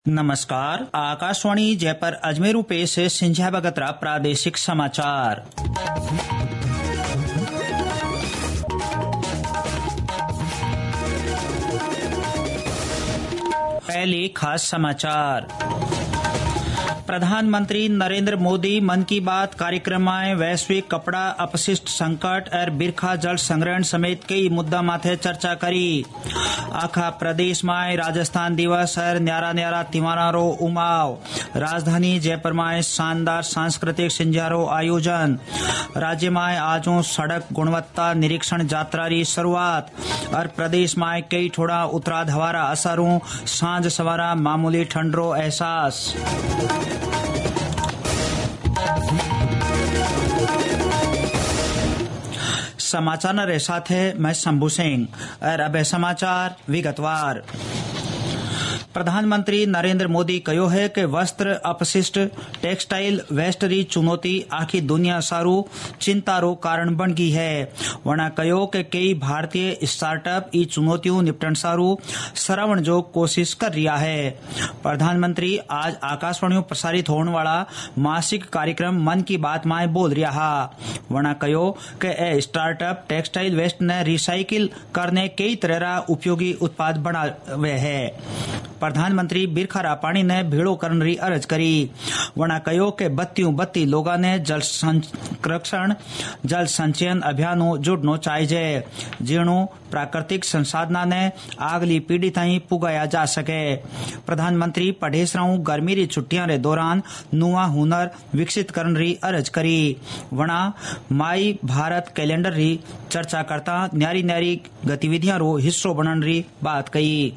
नमस्कार। आकाशवाणी जयपुर अजमेर पेश है सिंझा बगतरा प्रादेशिक समाचार। पहले खास समाचार। प्रधानमंत्री नरेंद्र मोदी मन की बात कार्यक्रम में वैश्विक कपड़ा अपशिष्ट संकट और बिरखा जल संग्रहण समेत कई मुद्दा माथे चर्चा करी। आखा प्रदेश में राजस्थान दिवस और न्यारा न्यारा त्योहारों उमाव। राजधानी जयपुर में शानदार सांस्कृतिक सिंझारो आयोजन। राज्य में आज सड़क गुणवत्ता निरीक्षण यात्रा की शुरुआत और प्रदेश में कई ठोड़ा उतराध हवारा असरों सांझ सवारा मामूली ठंडरो एहसास। समाचार न साथ है मैं शंभू सिंह और अब समाचार विगतवार। प्रधानमंत्री नरेंद्र मोदी कहो है कि वस्त्र अपशिष्ट टेक्सटाइल वेस्ट री चुनौती आखी दुनिया सारू चिंता रो कारण बन गई है। वना कहो कि कई भारतीय स्टार्टअप ई चुनौतियों निपटन सारू श्रवण जो कोशिश कर रहा है। प्रधानमंत्री आज आकाशवाणी प्रसारित होने वाला मासिक कार्यक्रम मन की बात में बोल रहा। वना कहो कि ए स्टार्टअप टेक्सटाइल वेस्ट ने रिसाइकिल करने कई तरह उपयोगी उत्पाद बनावे है। प्रधानमंत्री बिरखा रापाणी ने भेड़ो करने री अर्ज करी। वना कहो कि बत्ती लोगा ने जल संरक्षण जल संचयन अभियानों जुड़नो चाहिए जीणु प्राकृतिक संसाधना ने आगली पीढ़ी ताई पुगाया जा सके। प्रधानमंत्री पढ़ेसराऊ गर्मी री छुट्टियां रे दौरान नुआ हुनर विकसित करने री अर्ज करी। वना माई भारत कैलेंडर री चर्चा करता न्यारी न्यारी गतिविधियां रो हिस्सों बनने री बात कही।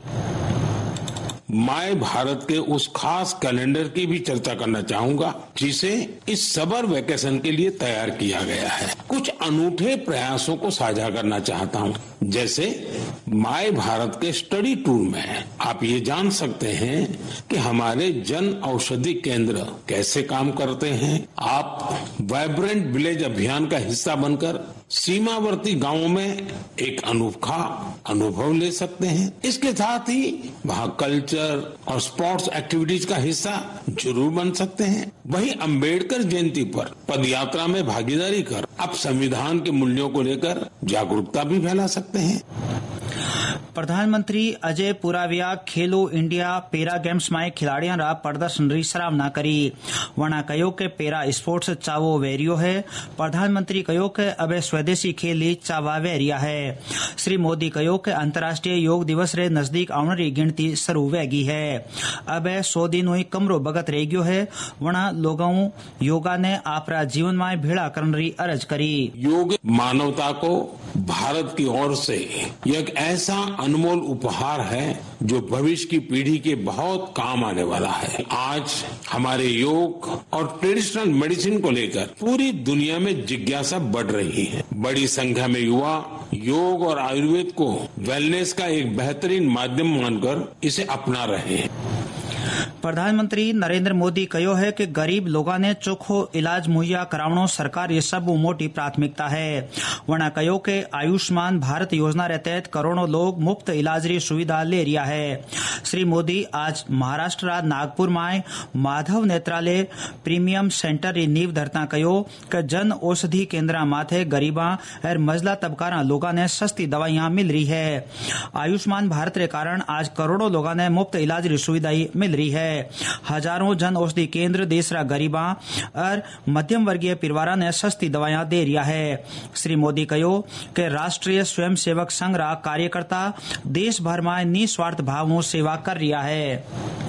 माय भारत के उस खास कैलेंडर की भी चर्चा करना चाहूंगा जिसे इस समर वेकेशन के लिए तैयार किया गया है। कुछ अनूठे प्रयासों को साझा करना चाहता हूं। जैसे माय भारत के स्टडी टूर में आप ये जान सकते हैं कि हमारे जन औषधि केंद्र कैसे काम करते हैं। आप वाइब्रेंट विलेज अभियान का हिस्सा बनकर सीमावर्ती गांवों में एक अनोखा अनुभव ले सकते हैं। इसके साथ ही वहां कल्चर और स्पोर्ट्स एक्टिविटीज का हिस्सा जरूर बन सकते हैं। वहीं अंबेडकर जयंती पर पदयात्रा में भागीदारी कर आप संविधान के मूल्यों को लेकर जागरूकता भी फैला सकते हैं। प्रधानमंत्री अजय पुराविया खेलो इंडिया पैरा गेम्स में खिलाड़ियों रा प्रदर्शन री सराहना करी। वना कहो के पैरा स्पोर्ट्स चावो वेरियो है। प्रधानमंत्री कहो के अब स्वदेशी खेल चावा वेरिया है। श्री मोदी कहो के अंतर्राष्ट्रीय योग दिवस रे नजदीक आने री गिनती शुरू वेगी है। अब 100 दिन हुई कमरो बगत रह गयो है। वना लोगों योगा ने आपरा जीवन में भेड़ा करने री अर्ज करी। योग मानवता को भारत की ओर से एक ऐसा अनमोल उपहार है जो भविष्य की पीढ़ी के बहुत काम आने वाला है। आज हमारे योग और ट्रेडिशनल मेडिसिन को लेकर पूरी दुनिया में जिज्ञासा बढ़ रही है। बड़ी संख्या में युवा योग और आयुर्वेद को वेलनेस का एक बेहतरीन माध्यम मानकर इसे अपना रहे हैं। प्रधानमंत्री नरेंद्र मोदी कहो है कि गरीब लोगों ने चोखो इलाज मुहैया करावनो सरकार ये सब मोटी प्राथमिकता है। वना कहो कि आयुष्मान भारत योजना रे तहत करोड़ों लोग मुफ्त इलाज री सुविधा ले रिया है। श्री मोदी आज महाराष्ट्र नागपुर में माधव नेत्रालय प्रीमियम सेंटर री नींव धरता कहो कि जन औषधि केंद्र माथे गरीबा और मजला तबकारा लोगों ने सस्ती दवाइयां मिल रही है। आयुष्मान भारत रे कारण आज करोड़ों लोगों ने मुफ्त इलाज री सुविधा मिल रही है। हजारों जन औषधि केंद्र देशरा गरीबा और मध्यम वर्गीय परिवार ने सस्ती दवाइयां दे रिया है। श्री मोदी कहो कि राष्ट्रीय स्वयंसेवक संघ रा कार्यकर्ता देश भर में निस्वार्थ भाव सेवा कर रिया है।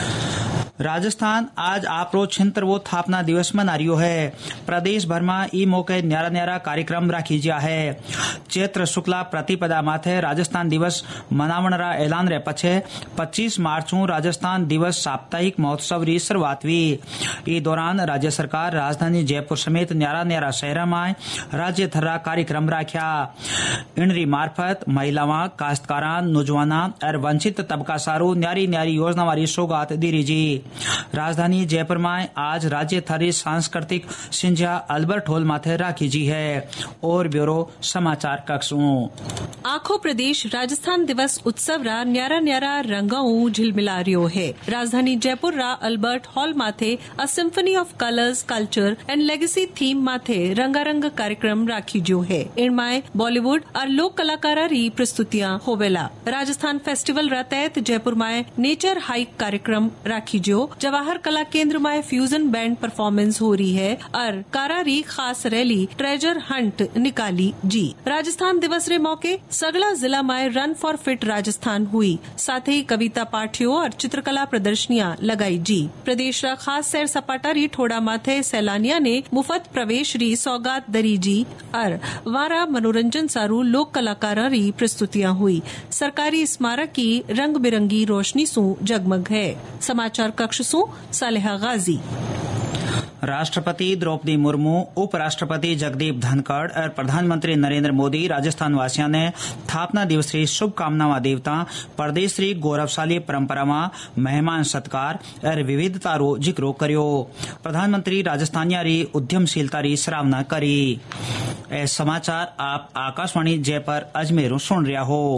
राजस्थान आज आपरो 76वां स्थापना दिवस मना रियो है। प्रदेश भर में ई मौके न्यारा न्यारा कार्यक्रम राखी जा है। चैत्र शुक्ला प्रतिपदा माथे राजस्थान दिवस मनावण रा ऐलान रे पछे 25 मार्च राजस्थान दिवस साप्ताहिक महोत्सव री शुरुआत हुई। ई दौरान राज्य सरकार राजधानी जयपुर समेत न्यारा न्यारा शहर में राज्य थर्रा कार्यक्रम राख्या। इनरी मार्फत महिलावां काश्तकारां नौजवाना और वंचित तबका सारू न्यारी न्यारी योजना वाली सौगात दीरी जी। राजधानी जयपुर में आज राज्य थरी सांस्कृतिक सिंझा अल्बर्ट हॉल माथे राखी जी है। और ब्यूरो समाचार कक्ष आखो प्रदेश राजस्थान दिवस उत्सव रा न्यारा न्यारा रंगाऊ झिलमिला रियो है। राजधानी जयपुर रा अल्बर्ट हॉल माथे a symphony of colours culture and legacy theme माथे रंगारंग कार्यक्रम राखी जो है। इनमाय बॉलीवुड और लोक कलाकारा री प्रस्तुतियां होवेला। राजस्थान फेस्टिवल रा तहत जयपुर में नेचर हाइक कार्यक्रम राखी जो। जवाहर कला केंद्र में फ्यूजन बैंड परफॉर्मेंस हो रही है और कारा री खास रैली ट्रेजर हंट निकाली जी। राजस्थान दिवस रे मौके सगला जिला में रन फॉर फिट राजस्थान हुई। साथ ही कविता पाठियों और चित्रकला प्रदर्शनियां लगाई जी। प्रदेश रा खास सैर सपाटा री ठोड़ा माथे सैलानिया ने मुफ्त प्रवेश री सौगात दरी जी और वारा मनोरंजन सारू लोक कलाकारा री प्रस्तुतियां हुई। सरकारी स्मारक की रंग बिरंगी रोशनी सु जगमग है। समाचार कक्ष सु सालेहा गाजी। राष्ट्रपति द्रौपदी मुर्मू, उपराष्ट्रपति जगदीप धनखड़ और प्रधानमंत्री नरेंद्र मोदी राजस्थान वासियों ने स्थापना दिवस की शुभकामनाएं देवता प्रदेश री गौरवशाली परंपरा में मेहमान सत्कार और विविधता रो जिक्रो करियो। प्रधानमंत्री राजस्थानिया री उद्यमशीलता री सराहना करी। ए समाचार आप आकाशवाणी जयपुर अजमेर सुन रहा हो।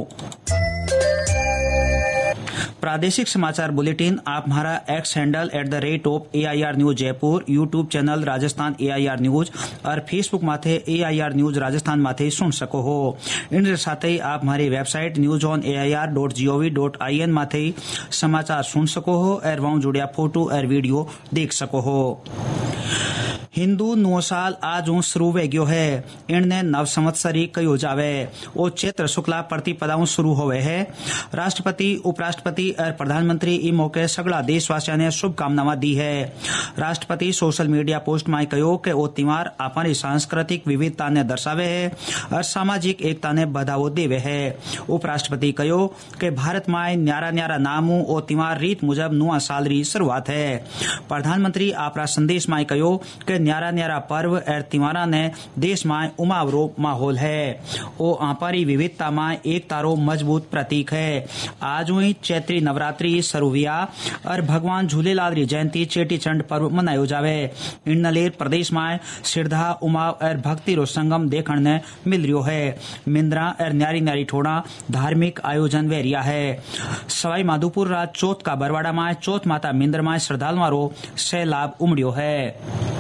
प्रादेशिक समाचार बुलेटिन आप हमारा X handle @AIR news Jaipur, YouTube channel Rajasthan AIR news और फेसबुक माथे AIR न्यूज राजस्थान माथे सुन सको हो। इन साथ ही आप हमारी वेबसाइट newsonair.gov.in माथे समाचार सुन सको हो और वहां जुड़िया फोटो और वीडियो देख सको हो। हिंदू नौ साल आज शुरू वे गयो है। इनने नव संवत्सरी कयो जावे। ओ चैत्र शुक्ला प्रतिपदाओं शुरू होवे है। राष्ट्रपति, उपराष्ट्रपति और प्रधानमंत्री ई मौके सगला देशवासियों ने शुभकामनाएं दी है। राष्ट्रपति सोशल मीडिया पोस्ट में कहो कि ओ त्योहार अपनी सांस्कृतिक विविधता ने दर्शावे है और सामाजिक एकता ने बढ़ावो देवे है। उपराष्ट्रपति कहो कि भारत में न्यारा न्यारा नामू ओ त्योहार रीत मुजब नवा साल री शुरुआत है। प्रधानमंत्री आपरा संदेश में कहो कि न्यारा न्यारा पर्व और त्योहारा ने देश में उमावरो माहौल है। ओ आपारी विविधता में एकता रो मजबूत प्रतीक है। आज हुई चैत्री नवरात्रि सरुविया और भगवान झूलेलाल री जयंती चेटीचंड पर्व मनायो जावे। इन नलेर प्रदेश में श्रद्धा, उमाव और भक्ति रो संगम देखने ने मिल रियो है। मिंद्रा और न्यारी न्यारी ठोड़ा धार्मिक आयोजन वेरिया है। सवाई माधोपुर रात चौथ का बरवाड़ा में चौथ माता मिंद्र में श्रद्धालुओं रो सैलाब उमड़ियो है।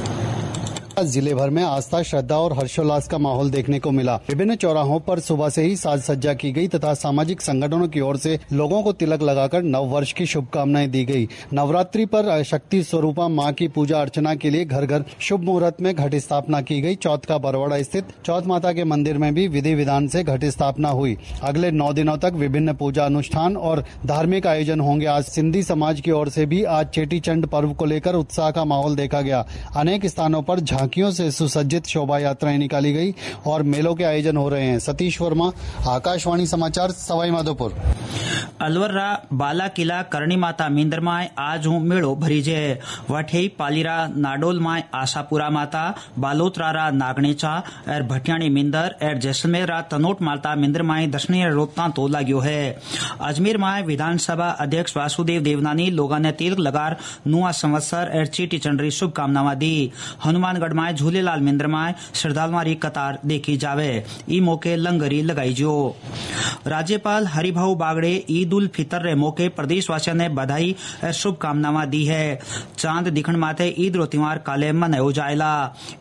जिले भर में आस्था, श्रद्धा और हर्षोल्लास का माहौल देखने को मिला। विभिन्न चौराहों पर सुबह से ही साज सज्जा की गई तथा सामाजिक संगठनों की ओर से लोगों को तिलक लगाकर नव वर्ष की शुभकामनाएं दी गई। नवरात्रि पर शक्ति स्वरूपा मां की पूजा अर्चना के लिए घर घर शुभ मुहूर्त में घट स्थापना की गई। चौथ का बरवाड़ा स्थित चौथ माता के मंदिर में भी विधि विधान से घट स्थापना हुई। अगले 9 दिनों तक विभिन्न पूजा अनुष्ठान और धार्मिक आयोजन होंगे। आज सिंधी समाज की ओर से भी आज चेटीचंड पर्व को लेकर उत्साह का माहौल देखा गया। अनेक स्थानों पर झांकियों से सुसज्जित शोभा यात्राएं निकाली गई और मेलों के आयोजन हो रहे हैं। सतीश वर्मा, आकाशवाणी समाचार, सवाई माधोपुर। अलवरा बाला किला करणी माता मिंदर में आज मेड़ो भरी जे। वठे पालीरा नाडोल में आशापुरा माता, बालोतरा रा नागणेचा और भटियाणी मिंदर और जैसलमेर रा तनोट माता मिंदर में दर्शनीय रोकता तो लाग्यो है। अजमेर में विधानसभा अध्यक्ष वासुदेव देवनानी लोगों ने तिलक लगार नुआ संवत्सर और चेटी चंड शुभकामनाएं दी। हनुमानगढ़ में झूलेलाल मिंदर में श्रद्धालुओं की कतार देखी जावे। ई मौके लंगरी लगाई जो। राज्यपाल हरिभाऊ बागड़े ईद उल फितर रे मौके प्रदेशवासियों ने बधाई और शुभकामनाएं दी है। चांद दिखण माथे ईद रो त्योहार काले मनायो जायला।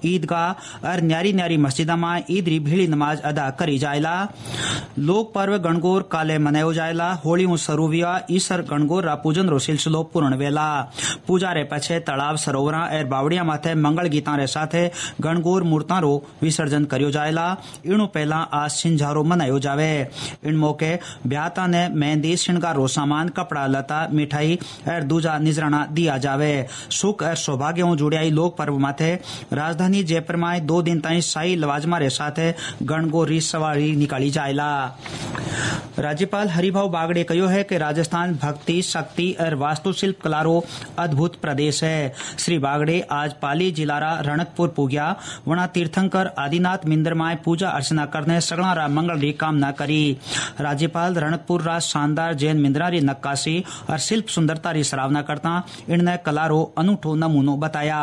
ईदगाह और न्यारी न्यारी मस्जिदा में ईद री भीड़ी नमाज अदा करी जायला। लोक पर्व गणगौर काले मनायो जायला। होली सरुविया ईसर गणगौर रा पूजन रो सिलसिलो पूर्ण वेला। पूजा रे पछे तलाव, सरोवरा और बावड़िया माथे मंगल गीता रे साथे गणगौर मूर्ता रो विसर्जन करियो जायला। इनु पहला आज सिंझारो मनायो जावे। इन मौके ब्याता ने मेहंदी, श्रृंगार रो सामान, कपड़ा लता, मिठाई और दूजा निजराना दिया जावे। सुख और सौभाग्य जुड़ियाई लोक पर्व माथे राजधानी जयपुर में 2 दिन ताई शाही लवाजमा रे साथे गणगौर री सवारी निकाली जायला। राज्यपाल हरिभाऊ बागड़े कहो है कि राजस्थान भक्ति, शक्ति और वास्तुशिल्प कला रो अद्भुत प्रदेश है। श्री बागड़े आज पाली जिलारा रणक रणकपुर पुग्या वणा तीर्थंकर आदिनाथ मंदिर में पूजा अर्चना करने सगळा मंगल री कामना करी। राज्यपाल रणकपुर रा शानदार जैन मंदिरा री नक्काशी और शिल्प सुंदरता री सराहना करता इनने कला रो अनूठो नमूनो बताया।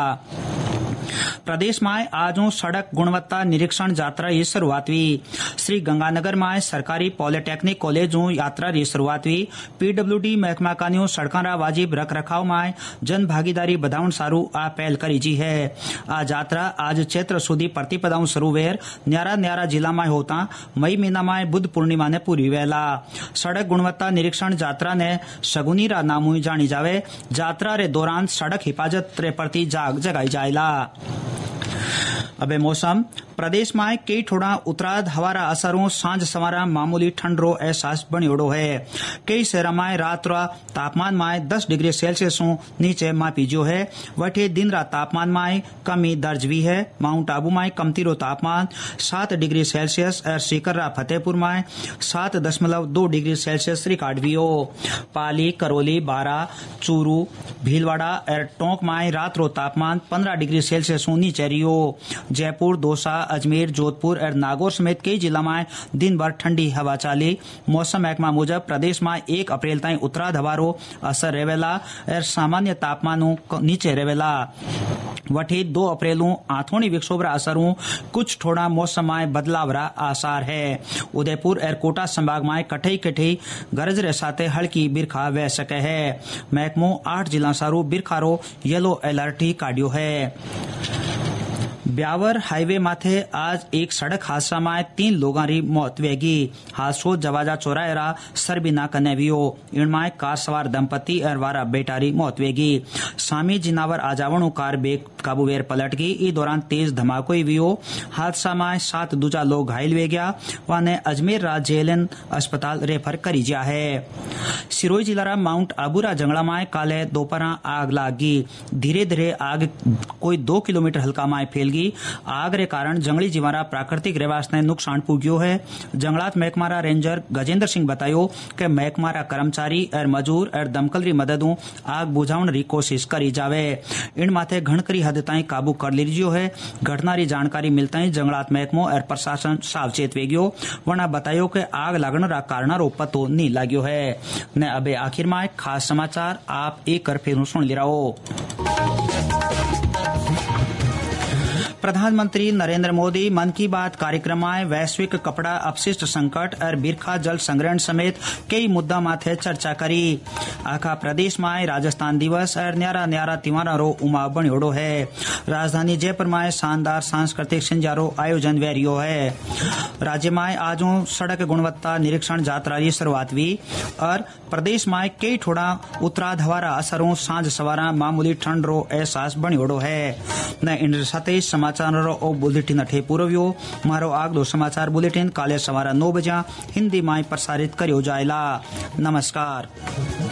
प्रदेश में आज सड़क गुणवत्ता निरीक्षण यात्रा की शुरुआत हुई। श्री गंगानगर में सरकारी पॉलिटेक्निक कॉलेज यात्रा की शुरुआत हुई। पीडब्ल्यूडी महकमा कान्यू सड़कों रा वाजिब रख रखाव में जन भागीदारी बढ़ाउण सारू आ पहल करी जी है। आ यात्रा आज चैत्र सुधी प्रतिपदाओं शुरू वेर न्यारा न्यारा जिला में होता मई महीना में बुद्ध पूर्णिमा ने पूरी वेला। सड़क गुणवत्ता निरीक्षण यात्रा ने शगुनी रा नामू जानी जावे। यात्रा रे दौरान सड़क हिफाजत रे प्रति जाग जगाई जायला। अबे मौसम प्रदेश में कई ठोड़ा उतराध हवारा असरों सांझ सवारा मामूली ठंड रो एहसास बनी ओडो है। कई शहर में रात रा तापमान में 10 डिग्री सेल्सियस नीचे मापी जो है। वटे दिन रात तापमान में कमी दर्ज हुई है। माउंट आबू में कमती रो तापमान 7 डिग्री सेल्सियस और सीकर्रा फतेहपुर में 7.2 डिग्री सेल्सियस रिकॉर्ड हुई हो। पाली करौली बारा चूरू भीलवाड़ा और टोंक में रात रो तापमान 15 डिग्री सेल्सियस नीचे रही हो। जयपुर दौसा अजमेर जोधपुर और नागौर समेत कई जिला में दिन भर ठंडी हवा चाली। मौसम महकमा मुजब प्रदेश में 1 अप्रैल ताईं उतराध हवारो असर रहेला और सामान्य तापमान नीचे रहेला। वठी 2 अप्रैल आथोनी विक्षोभ असर कुछ थोड़ा मौसम में बदलाव रा आसार है। उदयपुर और कोटा संभाग में कठई कठई गरज रे साथे हल्की बिरखा वह सके है। महकमो 8 जिला सारू बिरखारो येलो अलर्ट ही काढ़ियो है। ब्यावर हाईवे माथे आज एक सड़क हादसा में 3 लोगों की मौत वेगी। हादसो जवाजा चौराहेरा सरबिना कने वियो। इनमें कार सवार दंपति और वारा बेटारी मौत वेगी। सामी जिनावर आजावणु कार बेकाबू वेर पलट गई। इस दौरान तेज धमाको वियो। हादसा में 7 दूजा लोग घायल वे गया। वाने अजमेर रा जेएलएन अस्पताल रेफर करी जा है। सिरोही जिला रा माउंट आबूरा जंगला में काले दोपहर आग लागी। धीरे धीरे आग कोई 2 किलोमीटर हल्का में फैल गई। आग रे कारण जंगली जीवारा प्राकृतिक रेवास ने नुकसान पुग्यो है। जंगलात महकमारा रेंजर गजेंद्र सिंह बतायो कि महकमारा कर्मचारी और मजूर और दमकल री मददों आग बुझाउण री कोशिश करी जावे। इन माथे घणकरी हद ताईं काबू कर लीजियो है। घटना री जानकारी मिलता ही जंगलात महकमो और प्रशासन सावचेत वेग्यो। वरना बतायो कि आग लागण रा कारण रो पतो नहीं लाग्यो है। ने अबे आखिर में खास समाचार आप एक कर फिर सुन ले रहो। प्रधानमंत्री नरेंद्र मोदी मन की बात कार्यक्रम में वैश्विक कपड़ा अपशिष्ट संकट और बिरखा जल संग्रहण समेत कई मुद्दा माथे चर्चा करी। आखा प्रदेश में राजस्थान दिवस और न्यारा न्यारा त्योहार रो उमा बणियोड़ो है। राजधानी जयपुर में शानदार सांस्कृतिक संजारो आयोजन वेरियो है। राज्य में आज सड़क गुणवत्ता निरीक्षण यात्रा की शुरुआत हुई और प्रदेश में कई ठोड़ा उतराध हवारा असरों सांझ सवारा मामूली ठंड रो एहसास बणियोड़ो है। न इन साथे समाचार रो बुलेटिन अठे पूरो व्यो। मारो आगलो समाचार बुलेटिन काले सवारा 9 बजे हिंदी में प्रसारित करियो जायला। नमस्कार।